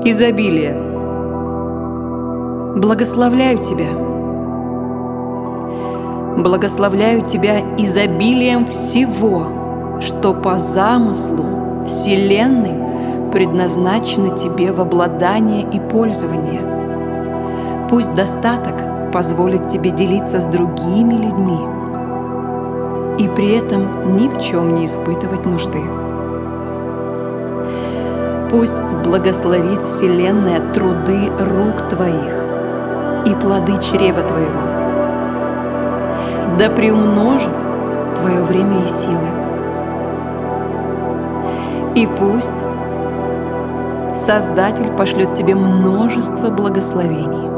изобилие. Благословляю тебя. Благословляю тебя изобилием всего, что по замыслу Вселенной предназначено тебе в обладание и пользование. Пусть достаток позволит тебе делиться с другими людьми и при этом ни в чем не испытывать нужды. Пусть благословит Вселенная труды рук твоих и плоды чрева твоего. Да приумножит твое время и силы. И пусть Создатель пошлет тебе множество благословений.